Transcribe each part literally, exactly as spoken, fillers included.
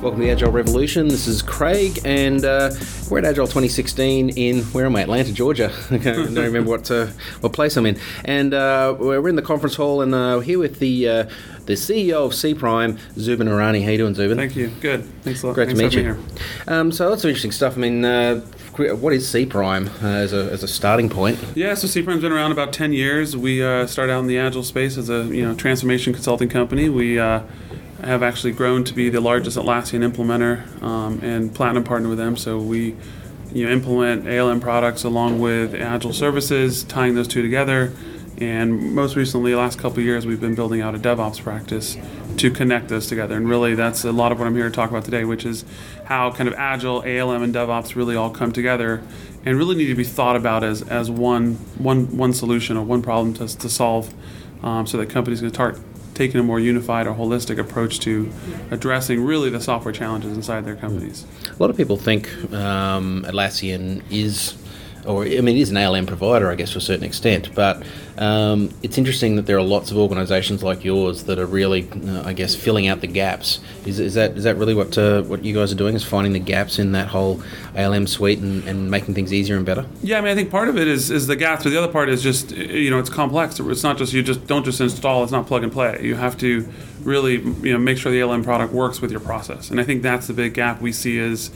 Welcome to the Agile Revolution. This is Craig, and uh, we're at Agile twenty sixteen in, where am I? Atlanta, Georgia. I don't remember what uh, what place I'm in. And uh, we're in the conference hall, and uh, we're here with the uh, the C E O of Cprime, Zubin Irani. How you doing, Zubin? Thank you. Good. Thanks a lot. Great Thanks to meet you. Here. Um, so lots of interesting stuff. I mean, uh, what is Cprime uh, as a as a starting point? Yeah, so Cprime's been around about ten years. We uh, started out in the Agile space as a you know transformation consulting company. We uh, have actually grown to be the largest Atlassian implementer um, and platinum partner with them. So we you know implement A L M products along with Agile services, tying those two together. And most recently, the last couple of years, we've been building out a DevOps practice to connect those together. And really, that's a lot of what I'm here to talk about today, which is how kind of Agile, A L M, and DevOps really all come together and really need to be thought about as as one one one solution or one problem to, to solve, um, so that companies can start taking a more unified or holistic approach to addressing really the software challenges inside their companies. A lot of people think um, Atlassian is, or I mean, it is an A L M provider, I guess, to a certain extent, but um, it's interesting that there are lots of organisations like yours that are really, uh, I guess, filling out the gaps. Is, is that is that really what uh, what you guys are doing? Is finding the gaps in that whole A L M suite and, and making things easier and better? Yeah, I mean, I think part of it is is the gaps, but the other part is just you know it's complex. It's not just you just don't just install. It's not plug and play. You have to really you know make sure the A L M product works with your process, and I think that's the big gap we see is.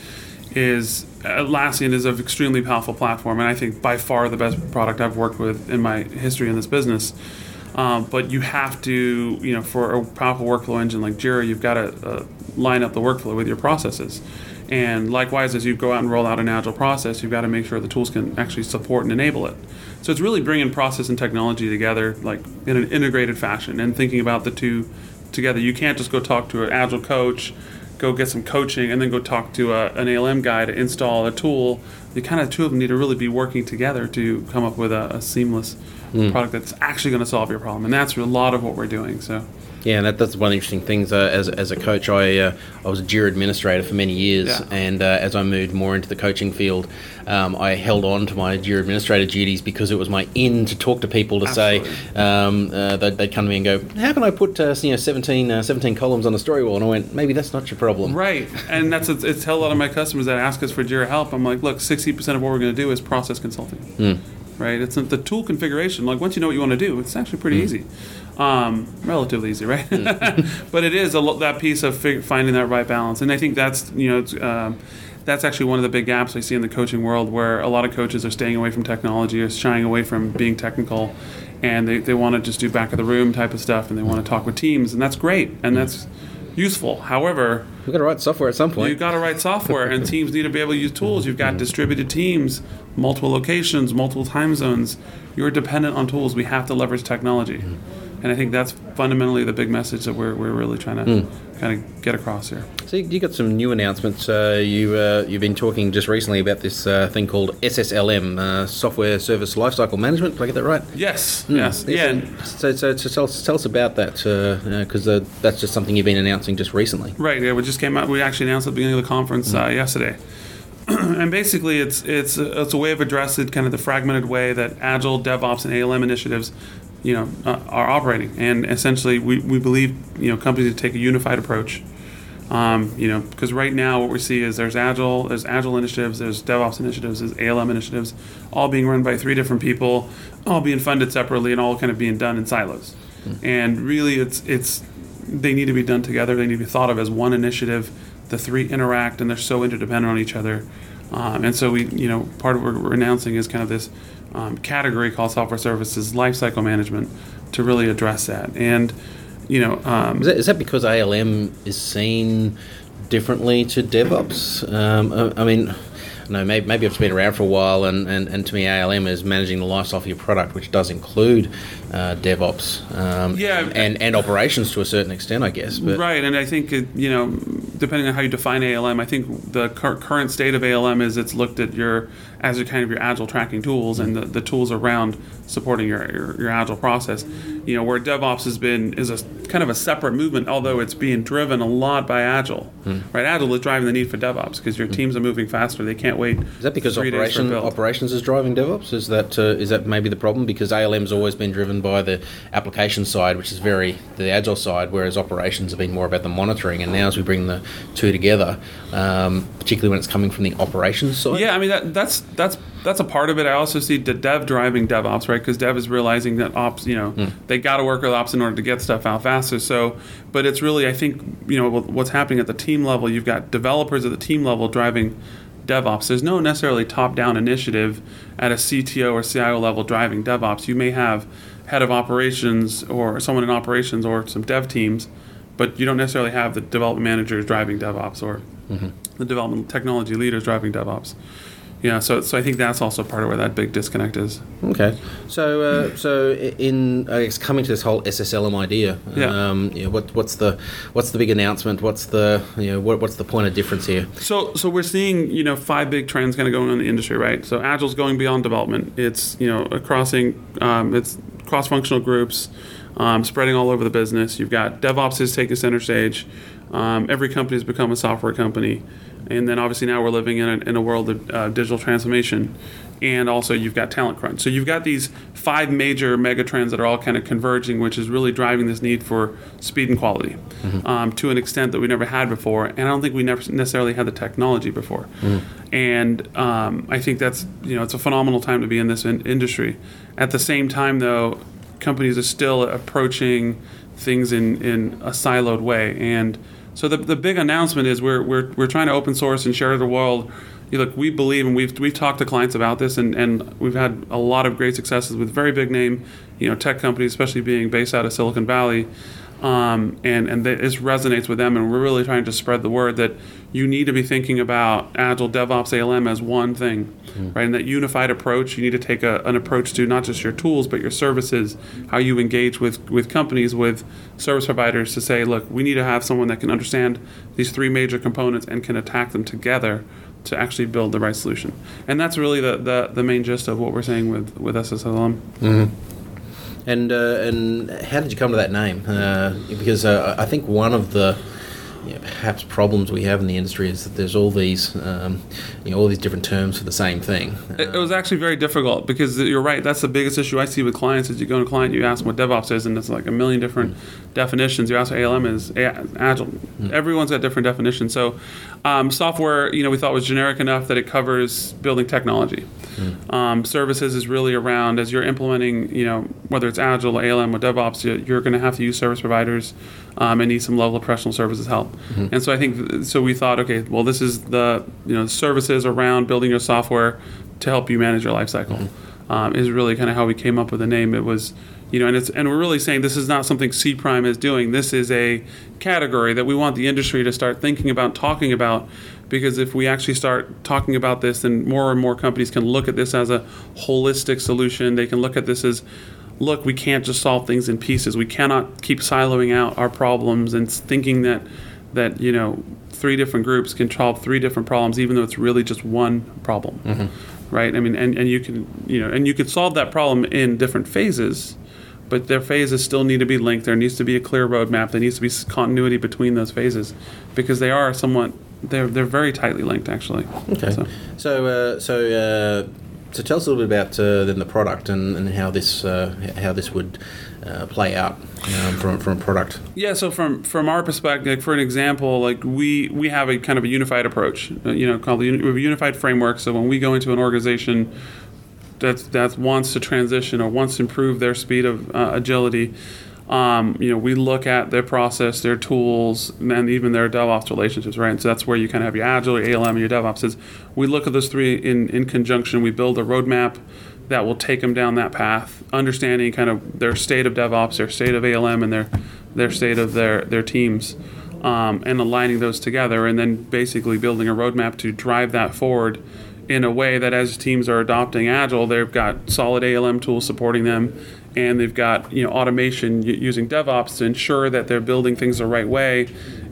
is Atlassian is an extremely powerful platform, and I think by far the best product I've worked with in my history in this business. Um, but you have to, you know, for a powerful workflow engine like Jira, you've got to uh, line up the workflow with your processes. And likewise, as you go out and roll out an Agile process, you've got to make sure the tools can actually support and enable it. So it's really bringing process and technology together, like in an integrated fashion, and thinking about the two together. You can't just go talk to an Agile coach, go get some coaching, and then go talk to a, an A L M guy to install a tool. The kind of two of them need to really be working together to come up with a, a seamless mm. product that's actually going to solve your problem. And that's a lot of what we're doing. So. Yeah, and that, that's one of the interesting things. Uh, as as a coach, I uh, I was a Jira administrator for many years, yeah. and uh, as I moved more into the coaching field, um, I held on to my Jira administrator duties because it was my in to talk to people to Absolutely. say um, uh, they'd, they'd come to me and go, how can I put uh, you know seventeen, uh, seventeen columns on a story wall? And I went, maybe that's not your problem. Right, and that's it's, it's tell a lot of my customers that ask us for Jira help. I'm like, look, sixty percent of what we're going to do is process consulting. Mm. Right, it's the tool configuration. Like once you know what you want to do, it's actually pretty mm. easy. Um, relatively easy, right? Mm. But it is a, that piece of fig- finding that right balance, and I think that's you know it's, um, that's actually one of the big gaps I see in the coaching world, where a lot of coaches are staying away from technology, or shying away from being technical, and they, they want to just do back of the room type of stuff, and they want to talk with teams, and that's great, and that's useful. However, you've got to write software at some point. You've got to write software, and teams need to be able to use tools. You've got distributed teams, multiple locations, multiple time zones. You're dependent on tools. We have to leverage technology. And I think that's fundamentally the big message that we're we're really trying to mm. kind of get across here. So you got some new announcements. Uh, you uh, you've been talking just recently about this uh, thing called S S L M, uh, Software Service Lifecycle Management. Did I get that right? Yes. Mm. Yes. Yeah. So, so, so tell, tell us about that, because uh, uh, that's just something you've been announcing just recently. Right. Yeah. We just came out. We actually announced at the beginning of the conference mm. uh, yesterday. And basically, it's it's a, it's a way of addressing kind of the fragmented way that Agile, DevOps, and A L M initiatives, you know, uh, are operating. And essentially, we, we believe you know companies need to take a unified approach. Um, you know, because right now what we see is there's Agile, there's Agile initiatives, there's DevOps initiatives, there's A L M initiatives, all being run by three different people, all being funded separately, and all kind of being done in silos. Mm. And really, it's it's they need to be done together. They need to be thought of as one initiative. The three interact, and they're so interdependent on each other. Um, and so we, you know, part of what we're announcing is kind of this um, category called Software Services Lifecycle Management to really address that. And, you know, um, is, that, is that because A L M is seen differently to DevOps? Um, I, I mean, no, maybe, maybe I've been around for a while, and, and, and to me, A L M is managing the life cycle of your product, which does include uh, DevOps um, yeah, and, and operations to a certain extent, I guess. But. Right, and I think, it, you know, depending on how you define A L M, I think the cur- current state of A L M is it's looked at your as a kind of your Agile tracking tools and the, the tools around supporting your, your your Agile process. You know, where DevOps has been is a kind of a separate movement, although it's being driven a lot by Agile. Hmm. Right, Agile is driving the need for DevOps because your teams are moving faster. They can't wait. Is that because operation, operations is driving DevOps? Is that uh, is that maybe the problem? Because A L M has always been driven driven by the application side, which is very the agile side, whereas operations have been more about the monitoring. And now as we bring the two together, um, particularly when it's coming from the operations side. Yeah, I mean that, that's that's that's a part of it. I also see the dev driving DevOps, right? Because dev is realizing that ops, you know, mm. they got to work with ops in order to get stuff out faster. So, but it's really, I think, you know, what's happening at the team level. You've got developers at the team level driving DevOps. There's no necessarily top-down initiative at a C T O or C I O level driving DevOps. You may have head of operations or someone in operations or some dev teams, but you don't necessarily have the development managers driving DevOps or mm-hmm. the development technology leaders driving DevOps. Yeah, so so I think that's also part of where that big disconnect is. Okay, so uh, so in I guess coming to this whole S S L M idea, yeah. um, you know, what what's the what's the big announcement? What's the you know what, what's the point of difference here? So so we're seeing you know five big trends kind of going on in the industry, right? So Agile's going beyond development. It's you know crossing um, it's cross-functional groups, um, spreading all over the business. You've got DevOps is taking center stage. Um, every company has become a software company. And then obviously now we're living in a, in a world of uh, digital transformation. And also you've got talent crunch. So you've got these five major mega trends that are all kind of converging, which is really driving this need for speed and quality mm-hmm. um, to an extent that we never had before. And I don't think we never necessarily had the technology before. Mm-hmm. And um, I think that's, you know, it's a phenomenal time to be in this in- industry. At the same time, though, companies are still approaching things in, in a siloed way. And so the the big announcement is we're we're we're trying to open source and share to the world. You look, we believe, and we've we've talked to clients about this, and, and we've had a lot of great successes with very big name, you know, tech companies, especially being based out of Silicon Valley, um, and and this resonates with them. And we're really trying to spread the word that you need to be thinking about Agile, DevOps, A L M as one thing, mm. right? And that unified approach, you need to take a, an approach to not just your tools, but your services, how you engage with, with companies, with service providers to say, look, we need to have someone that can understand these three major components and can attack them together to actually build the right solution. And that's really the, the, the main gist of what we're saying with, with S S L M. Mm-hmm. And, uh, and how did you come to that name? Uh, because uh, I think one of the you know, perhaps problems we have in the industry is that there's all these, um, you know, all these different terms for the same thing. It, it was actually very difficult because you're right. That's the biggest issue I see with clients is you go to a client, you ask them what DevOps is, and it's like a million different mm. definitions. You ask what A L M is, Agile. Mm. Everyone's got different definitions. So um, software, you know, we thought was generic enough that it covers building technology. Mm. Um, services is really around as you're implementing, you know, whether it's Agile, A L M, or DevOps, you're going to have to use service providers um, and need some level of professional services help. Mm-hmm. And so I think, so we thought, okay, well, this is the, you know, services around building your software to help you manage your lifecycle. Mm-hmm. Um, is really kind of how we came up with the name. It was, you know, and it's, and we're really saying this is not something C Prime is doing. This is a category that we want the industry to start thinking about, talking about, because if we actually start talking about this, then more and more companies can look at this as a holistic solution. They can look at this as, look, we can't just solve things in pieces. We cannot keep siloing out our problems and thinking that, that you know, three different groups can solve three different problems, even though it's really just one problem, mm-hmm. right? I mean, and, and you can, you know, and you could solve that problem in different phases, but their phases still need to be linked. There needs to be a clear roadmap. There needs to be continuity between those phases, because they are somewhat, they're they're very tightly linked, actually. Okay. So, so, uh, so, uh, so tell us a little bit about uh, then the product and, and how this uh, how this would uh, play out um, from from a product. Yeah. So from from our perspective, like for an example, like we we have a kind of a unified approach, uh, you know, called the uni- unified framework. So when we go into an organization that that wants to transition or wants to improve their speed of uh, agility, um, you know, we look at their process, their tools, and even their DevOps relationships, right? And so that's where you kind of have your Agile, your A L M, and your DevOps. Is we look at those three in, in conjunction. We build a roadmap that will take them down that path, understanding kind of their state of DevOps, their state of A L M, and their their state of their their teams, um, and aligning those together, and then basically building a roadmap to drive that forward in a way that as teams are adopting Agile, they've got solid A L M tools supporting them, and they've got, you know, automation using DevOps to ensure that they're building things the right way in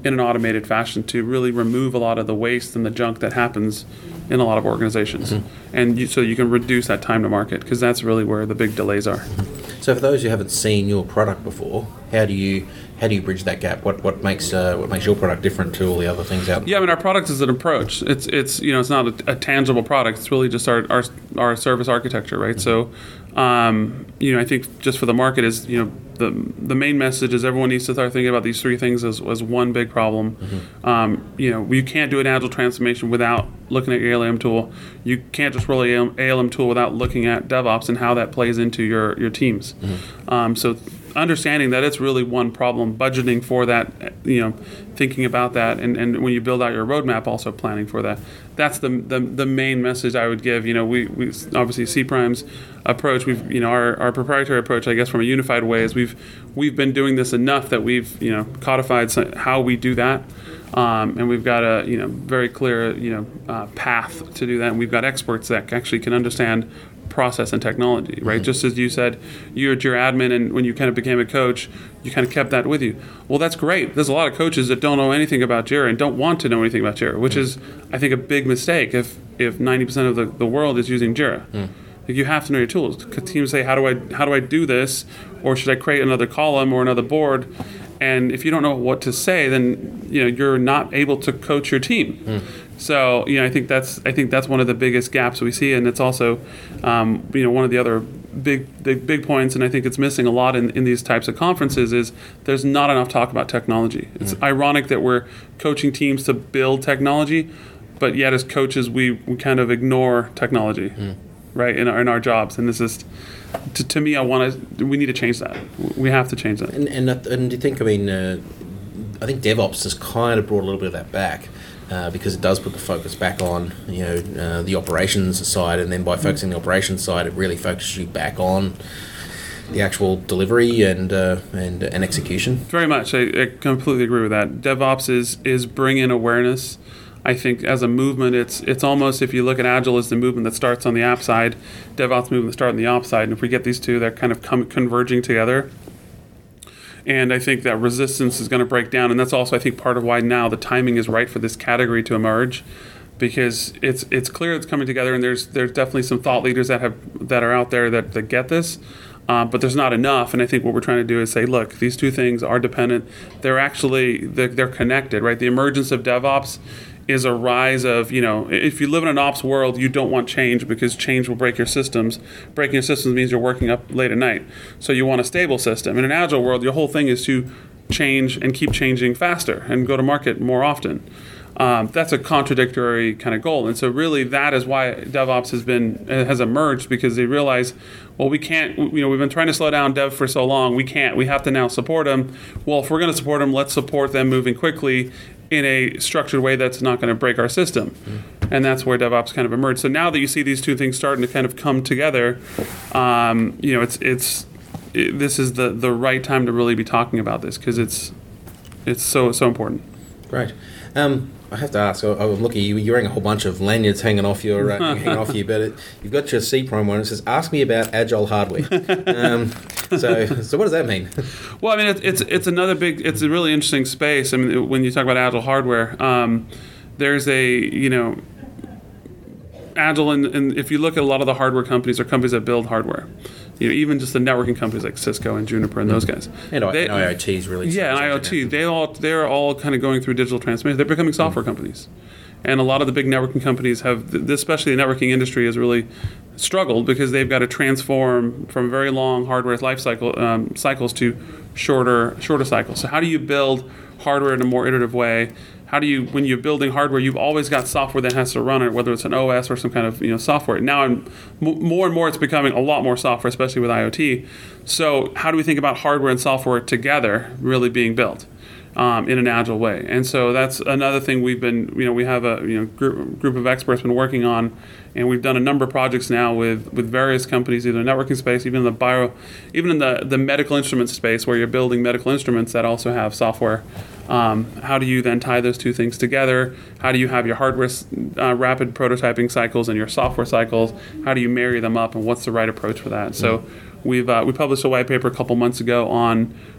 in an automated fashion to really remove a lot of the waste and the junk that happens in a lot of organizations. Mm-hmm. And you, so you can reduce that time to market, because that's really where the big delays are. So for those who haven't seen your product before, how do you how do you bridge that gap? What what makes uh, what makes your product different to all the other things out there? Yeah, I mean, our product is an approach. It's it's you know it's not a, a tangible product. It's really just our our, our service architecture, right? Mm-hmm. So, um, you know, I think just for the market is you know the the main message is everyone needs to start thinking about these three things as, as one big problem. Mm-hmm. Um, you know, you can't do an agile transformation without looking at your A L M tool. You can't just roll an A L M tool without looking at DevOps and how that plays into your your teams. Mm-hmm. Um, so. Understanding that it's really one problem, budgeting for that, you know, thinking about that, and, and when you build out your roadmap, also planning for that. That's the the, the main message I would give. You know, we, we obviously C-Prime's approach, we've you know our, our proprietary approach, I guess, from a unified way is we've we've been doing this enough that we've you know codified how we do that, um, and we've got a you know very clear you know uh, path to do that, and we've got experts that actually can understand process and technology, right? Mm-hmm. Just as you said, you're your admin, and when you kind of became a coach, you kind of kept that with you. Well, that's great. There's a lot of coaches that don't know anything about Jira and don't want to know anything about Jira, which mm-hmm. is, I think, a big mistake if if ninety percent of the, the world is using Jira. Mm. Like, you have to know your tools. Teams say, how do I how do I do this? Or should I create another column or another board? And if you don't know what to say, then you know you're not able to coach your team. Mm. So you know, I think that's I think that's one of the biggest gaps we see, and it's also um, you know one of the other big big big points, and I think it's missing a lot in, in these types of conferences is there's not enough talk about technology. It's mm. ironic that we're coaching teams to build technology, but yet as coaches we, we kind of ignore technology, mm. right, in our in our jobs, and this is. To, to me, I want to. We need to change that. We have to change that. And and, and do you think? I mean, uh, I think DevOps has kind of brought a little bit of that back uh, because it does put the focus back on you know uh, the operations side, and then by focusing on the operations side, it really focuses you back on the actual delivery and uh, and and execution. Very much, I, I completely agree with that. DevOps is is bringing awareness. I think as a movement, it's it's almost, if you look at Agile as the movement that starts on the app side, DevOps movement that starts on the ops side, and if we get these two, they're kind of come, converging together. And I think that resistance is going to break down, and that's also, I think, part of why now the timing is right for this category to emerge, because it's it's clear it's coming together, and there's there's definitely some thought leaders that have that are out there that, that get this. Uh, but there's not enough, and I think what we're trying to do is say, look, these two things are dependent. They're actually they're, they're connected, right? The emergence of DevOps is a rise of, you know, if you live in an ops world, you don't want change because change will break your systems. Breaking your systems means you're working up late at night. So you want a stable system. In an agile world, your whole thing is to change and keep changing faster and go to market more often. Um, that's a contradictory kind of goal. And so really that is why DevOps has been has emerged, because they realize, well, we can't, you know, we've been trying to slow down dev for so long. We can't. We have to now support them. Well, if we're going to support them, let's support them moving quickly in a structured way that's not going to break our system. Mm. And that's where DevOps kind of emerged. So now that you see these two things starting to kind of come together, um, you know, it's it's it, this is the, the right time to really be talking about this, because it's it's so so important. Great. Um, I have to ask. I'm looking. You, you're wearing a whole bunch of lanyards hanging off your uh, hanging off you, but it, you've got your C-Prime one. It says, "Ask me about agile hardware." um, so, so what does that mean? Well, I mean, it's it's it's another big. It's a really interesting space. I mean, when you talk about agile hardware, um, there's a you know, agile, and, and if you look at a lot of the hardware companies or companies that build hardware. You know, even just the networking companies like Cisco and Juniper and those guys. And, they, and IoT is really yeah, and IoT. They all they're all kind of going through digital transformation. They're becoming software mm. companies, and a lot of the big networking companies have, especially the networking industry, has really struggled because they've got to transform from very long hardware life cycle um, cycles to shorter shorter cycles. So how do you build hardware in a more iterative way? How do you, when you're building hardware, you've always got software that has to run it, whether it's an O S or some kind of you know software. Now, I'm, more and more, it's becoming a lot more software, especially with IoT. So, how do we think about hardware and software together really being built um, in an agile way? And so that's another thing we've been, you know, we have a you know group, group of experts been working on, and we've done a number of projects now with, with various companies, either in the networking space, even in the bio, even in the, the medical instrument space, where you're building medical instruments that also have software. Um, how do you then tie those two things together? How do you have your hardware uh, rapid prototyping cycles and your software cycles? How do you marry them up, and what's the right approach for that? Mm-hmm. So we've uh, we published a white paper a couple months ago on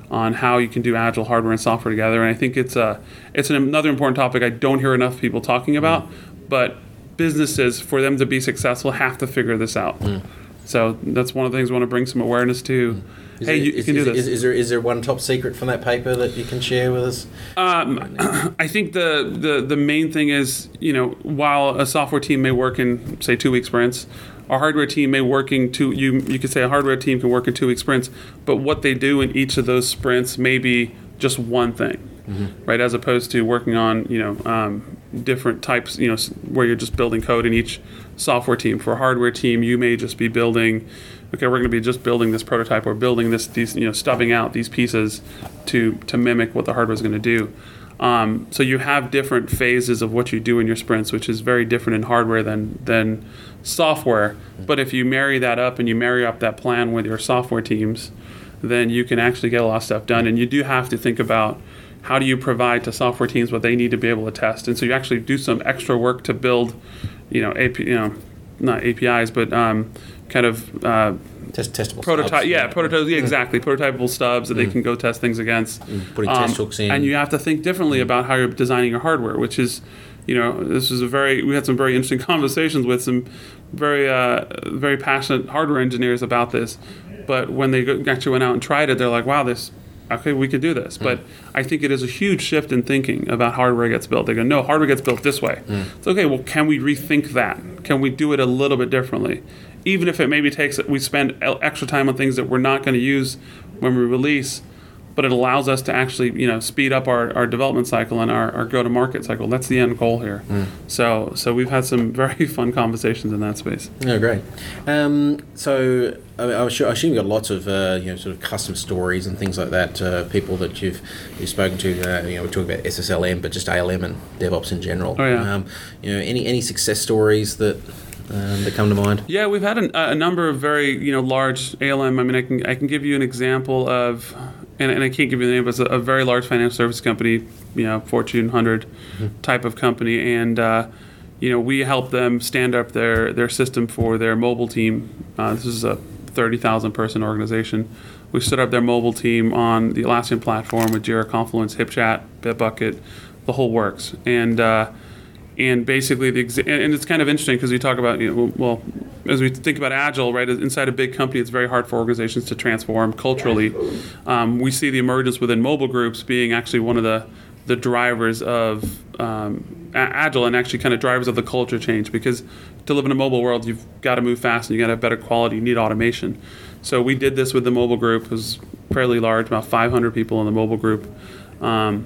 on how you can do agile hardware and software together. And I think it's a it's an, another important topic I don't hear enough people talking about. Mm. But businesses, for them to be successful, have to figure this out. Mm. So that's one of the things we want to bring some awareness to. Mm. Is hey, there, you, you is, can do is, this. Is, is there is there one top secret from that paper that you can share with us? Um, I think the, the the main thing is, you know, while a software team may work in, say, two week sprints, our hardware team may work in two. You you could say a hardware team can work in two week sprints, but what they do in each of those sprints may be just one thing, mm-hmm. right? As opposed to working on, you know, um, different types, you know, where you're just building code in each software team. For a hardware team, you may just be building. Okay, we're going to be just building this prototype or building this, these, you know, stubbing out these pieces to to mimic what the hardware is going to do. Um, so you have different phases of what you do in your sprints, which is very different in hardware than than software. But if you marry that up and you marry up that plan with your software teams, then you can actually get a lot of stuff done. And you do have to think about how do you provide to software teams what they need to be able to test. And so you actually do some extra work to build, you know, A P, you know, not A P Is, but um, kind of uh, Test, testable prototype. stubs. Yeah, prototypes. Yeah, exactly. Prototypable stubs that mm. they can go test things against. Mm. Putting um, test hooks in. And you have to think differently mm. about how you're designing your hardware, which is, you know, this is a very. We had some very interesting conversations with some very, uh, very passionate hardware engineers about this. But when they actually went out and tried it, they're like, "Wow, this. Okay, we could do this." Mm. But I think it is a huge shift in thinking about how hardware gets built. They go, "No, hardware gets built this way." Mm. It's okay. Well, can we rethink that? Can we do it a little bit differently? Even if it maybe takes, we spend extra time on things that we're not going to use when we release, but it allows us to actually, you know, speed up our, our development cycle and our, our go-to-market cycle. That's the end goal here. Mm. So so we've had some very fun conversations in that space. Oh, great. Um, so I, I assume you've got lots of, uh, you know, sort of custom stories and things like that, uh, people that you've you've spoken to, uh, you know, we're talking about S S L M, but just A L M and DevOps in general. Oh, yeah. Um, you know, any, any success stories that... Um, that come to mind? Yeah, we've had an, a number of very, you know, large A L M. I mean, I can I can give you an example of, and, and I can't give you the name, but it's a, a very large financial service company, you know, Fortune one hundred mm-hmm. type of company, and uh, you know, we help them stand up their their system for their mobile team. Uh, this is a thirty thousand person organization. We stood up their mobile team on the Atlassian platform with Jira, Confluence, HipChat, Bitbucket, the whole works, and. Uh, And basically, the exa- and it's kind of interesting because we talk about, you know, well, as we think about Agile, right, inside a big company, it's very hard for organizations to transform culturally. Um, we see the emergence within mobile groups being actually one of the, the drivers of um, Agile and actually kind of drivers of the culture change, because to live in a mobile world, you've got to move fast and you got to have better quality, you need automation. So we did this with the mobile group. It was fairly large, about five hundred people in the mobile group. Um,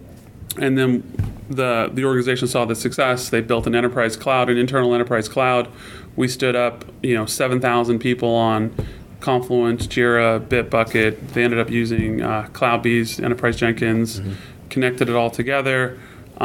and then the the organization saw the success. They built an enterprise cloud, an internal enterprise cloud. We stood up, you know, seven thousand people on Confluence, Jira, Bitbucket. They ended up using uh, CloudBees, Enterprise Jenkins, mm-hmm. connected it all together,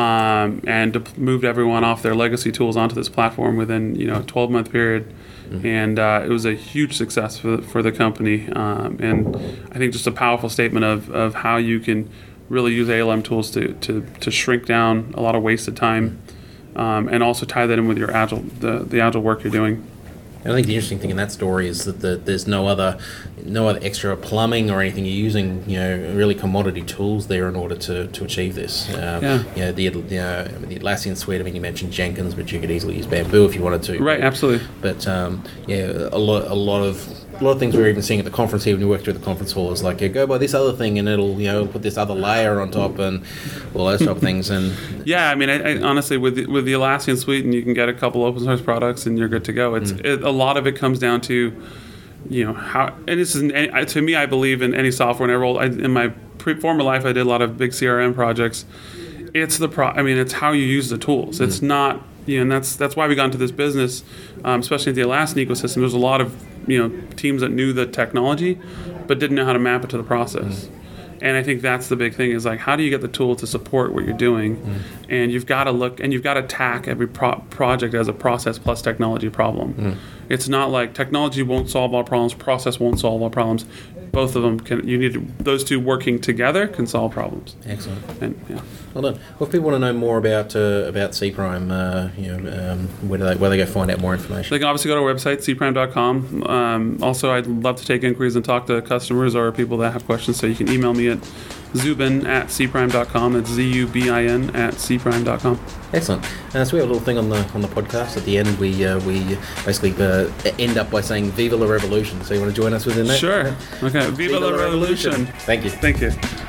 um, and de- moved everyone off their legacy tools onto this platform within, you know, a twelve-month period. Mm-hmm. And uh, it was a huge success for for the company. Um, and I think just a powerful statement of, of how you can really use A L M tools to, to, to shrink down a lot of wasted time, um, and also tie that in with your agile the, the agile work you're doing. I think the interesting thing in that story is that the, there's no other no other extra plumbing or anything. You're using, you know, really commodity tools there in order to, to achieve this. Um, yeah. You know, the, the, uh, the Atlassian suite, I mean, you mentioned Jenkins, but you could easily use Bamboo if you wanted to. Right, absolutely. But um, yeah, a lot a lot of a lot of things we were even seeing at the conference here when we worked through the conference hall is like, yeah, go buy this other thing and it'll, you know, put this other layer on top and all those type of things. And yeah, I mean, I, I, honestly, with the, with the Atlassian suite, and you can get a couple open source products and you're good to go. It's mm. it, a lot of it comes down to, you know, how, and this is any, to me, I believe in any software. And I rolled I, in my pre, former life, I did a lot of big C R M projects. It's the pro. I mean, it's how you use the tools. Mm. It's not, you know, and that's that's why we got into this business, um, especially in the Atlassian ecosystem. There's a lot of, you know, teams that knew the technology, but didn't know how to map it to the process. Mm. And I think that's the big thing is like, how do you get the tool to support what you're doing? Mm. And you've got to look, and you've got to attack every pro- project as a process plus technology problem. Mm. It's not like technology won't solve all problems, process won't solve all problems. Both of them can. You need to, those two working together can solve problems. Excellent. And yeah. Well done. Well, if people want to know more about uh, about Cprime, uh, you know, um, where do they where do they go find out more information? They can obviously go to our website, c prime dot com. Um, also, I'd love to take inquiries and talk to customers or people that have questions. So you can email me at zubin at c prime dot com. That's Z U B I N at c prime dot com. Excellent. Uh, so we have a little thing on the on the podcast at the end. We uh, we basically uh, end up by saying "Viva la Revolution." So you want to join us within that? Sure. Okay. Viva, Viva la, la Revolution. Revolution. Thank you. Thank you.